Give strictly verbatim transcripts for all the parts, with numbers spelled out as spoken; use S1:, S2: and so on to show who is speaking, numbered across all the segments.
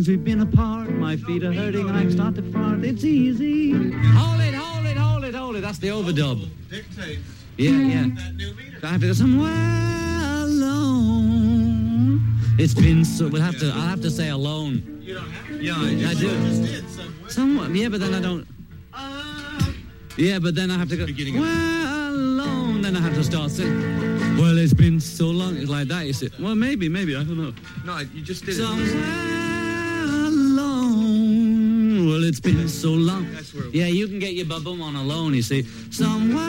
S1: since we've been apart. My feet are hurting and I start to fart. It's easy. Hold it, hold it, hold it, hold it. That's the overdub.
S2: Dictate.
S1: Yeah, yeah.
S2: That new meter.
S1: I have to go somewhere alone. It's been so... We'll have to... I'll have to say alone.
S2: You don't have to.
S1: Yeah, I, I do.
S2: Just did somewhere.
S1: Somewhat. Yeah, but then I don't...
S2: Uh,
S1: Yeah, but then I have to go...
S2: Beginning of-
S1: Well, alone. Then I have to start singing. Well, it's been so long. It's like that, you see. Well, maybe, maybe. I don't know.
S2: no, you just did it.
S1: Somewhere alone. Well, it's been so long.
S2: That's where it was.
S1: Yeah, you can get your ba-boom on alone, you see. Somewhere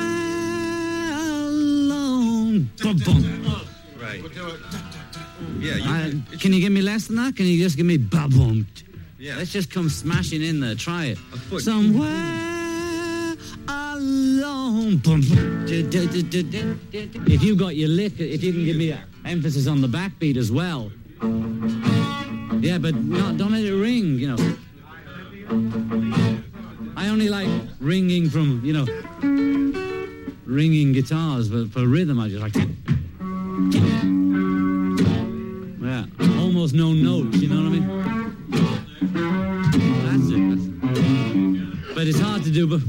S1: alone. Ba-boom.
S2: Right. Yeah, you,
S1: I, can you give me less than that? Can you just give me ba-boom?
S2: yeah.
S1: Let's just come smashing in there. Try it.
S2: A foot.
S1: Somewhere alone. Boom, boom. If you got your lick, if you can give me an emphasis on the backbeat as well. Yeah, but not, don't let it ring, you know. I only like ringing from, you know, ringing guitars, but for rhythm I just like... Yeah, almost no notes, you know what I mean? That's it. That's it. But it's hard to do, but...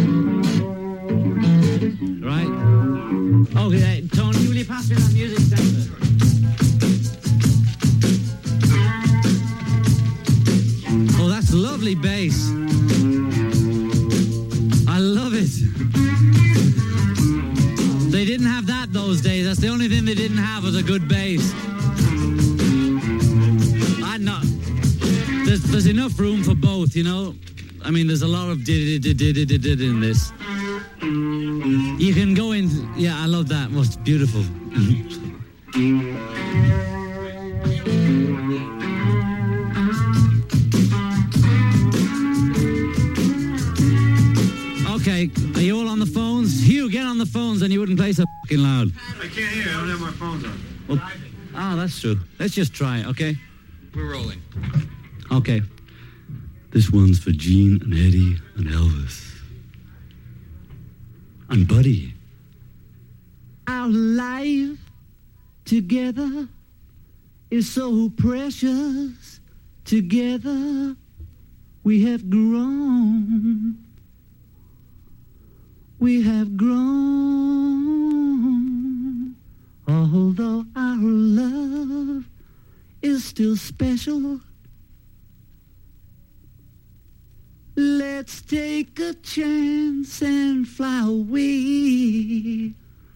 S1: Right? Okay, Tony, will you pass me that music center? Oh, that's lovely bass. I love it. They didn't have that those days. That's the only thing they didn't have was a good bass. I know. There's, there's enough room for both, you know. I mean, there's a lot of did did did did did in this. You can go in. Yeah, I love that. Well, it's beautiful. Okay, are you all on the phones? Hugh, get on the phones, and you wouldn't play so fucking loud.
S2: I can't hear. I don't have my phones on.
S1: Well, oh, that's true. Let's just try it, okay?
S2: We're rolling.
S1: Okay. This one's for Gene and Eddie and Elvis. And Buddy. Our life together is so precious. Together we have grown. We have grown. Although our love is still special. Let's take a chance and fly away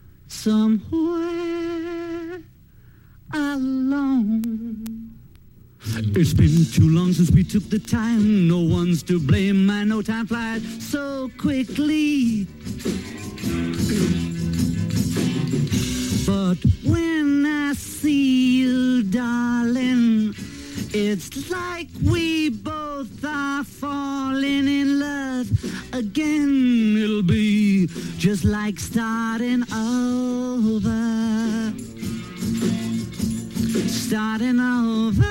S1: somewhere alone. It's been too long since we took the time. No one's to blame. I know time flies so quickly. But when I see you, darling, it's like we both are falling in love again. It'll be just like starting over. Starting over.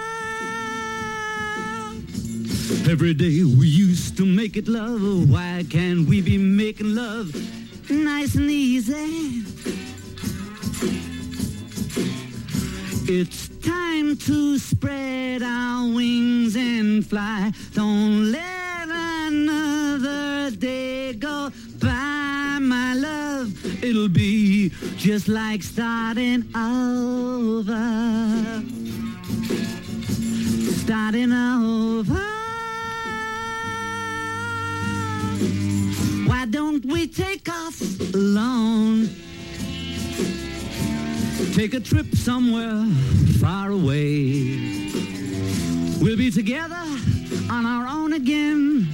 S1: Every day we used to make it love. Why can't we be making love nice and easy? It's time to spread our wings and fly. Don't let another day go by, my love. It'll be just like starting over. Starting over. Why don't we take off alone? Take a trip somewhere far away. We'll be together on our own again,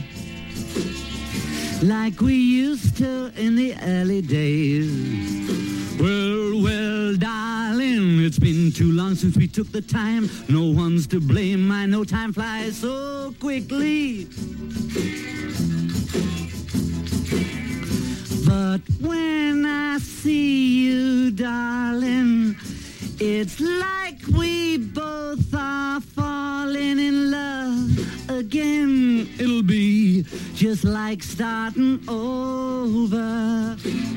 S1: like we used to in the early days. Well, well, darling, it's been too long since we took the time. No one's to blame. I know time flies so quickly. But when I see you, darling, it's like we both are falling in love again. It'll be just like starting over.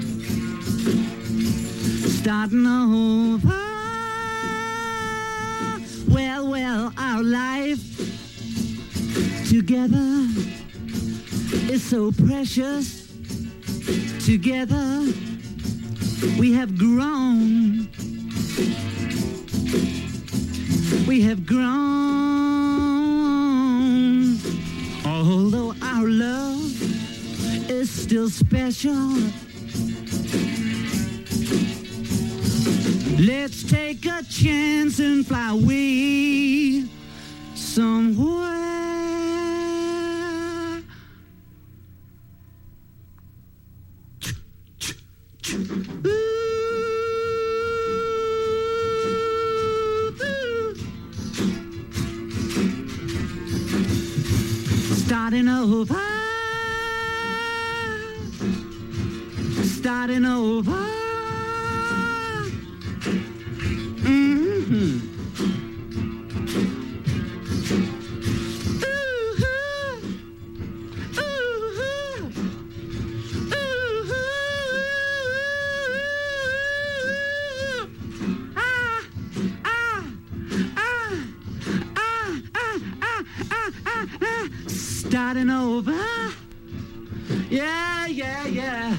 S1: Starting over. Well, well, our life Together is so precious. Together we have grown. We have grown. Although our love is still special. Let's take a chance and fly away somewhere. Starting over, starting over. Mm-hmm. Ooh, ooh, ooh, ooh, ah, ah, ah, ah, ah, ah, ah, ah. Starting over. Yeah, yeah, yeah.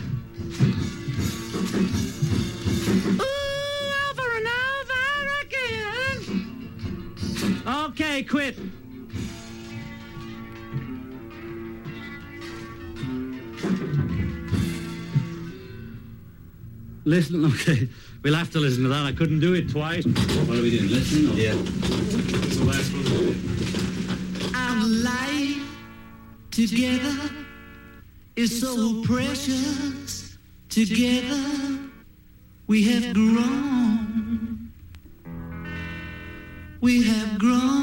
S1: Ooh, over and over again. Okay, quit. Listen, okay. We'll have to listen to that. I couldn't do it twice.
S3: What are we doing? Listen? Or?
S2: Yeah.
S3: What's the last one?
S1: Our life together is so precious. Together we have grown. We have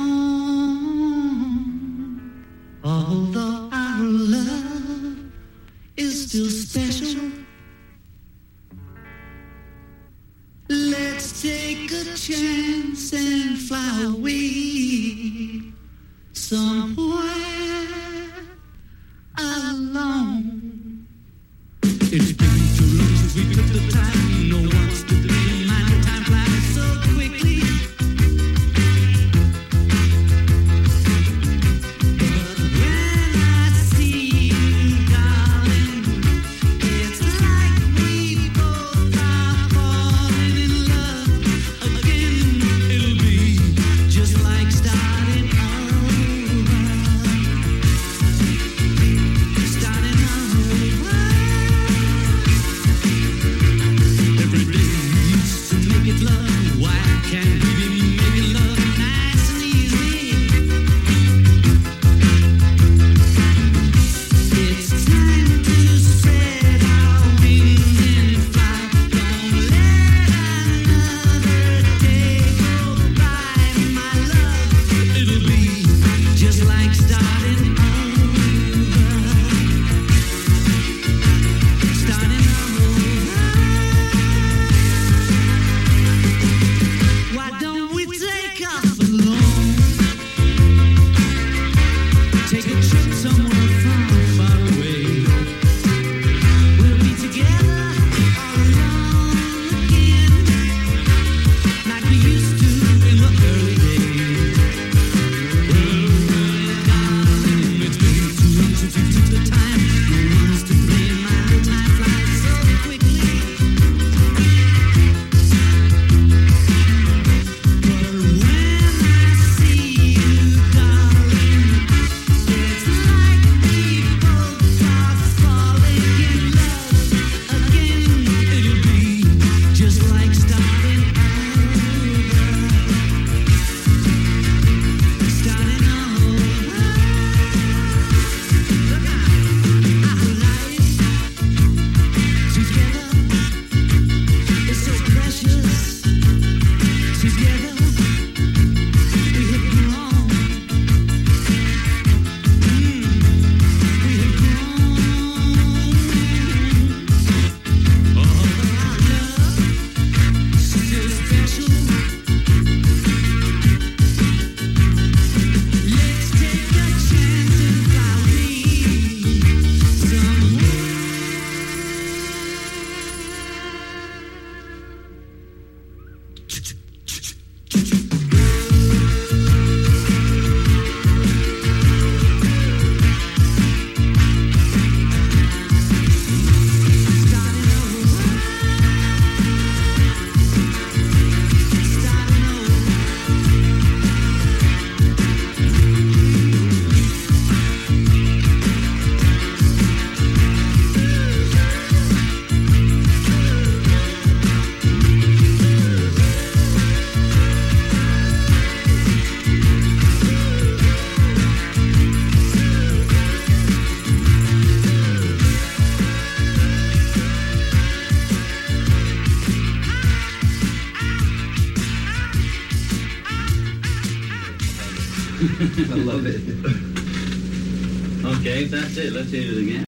S1: grown. Although our love is still special. Let's take a chance and fly away somewhere alone. It's been too long since we took the time. No one's to blame. My time flies so quickly. But when I see you, darling, it's like we both are falling in love again. It'll be just like starting over.
S3: I love it. Okay, that's it. Let's hit it again.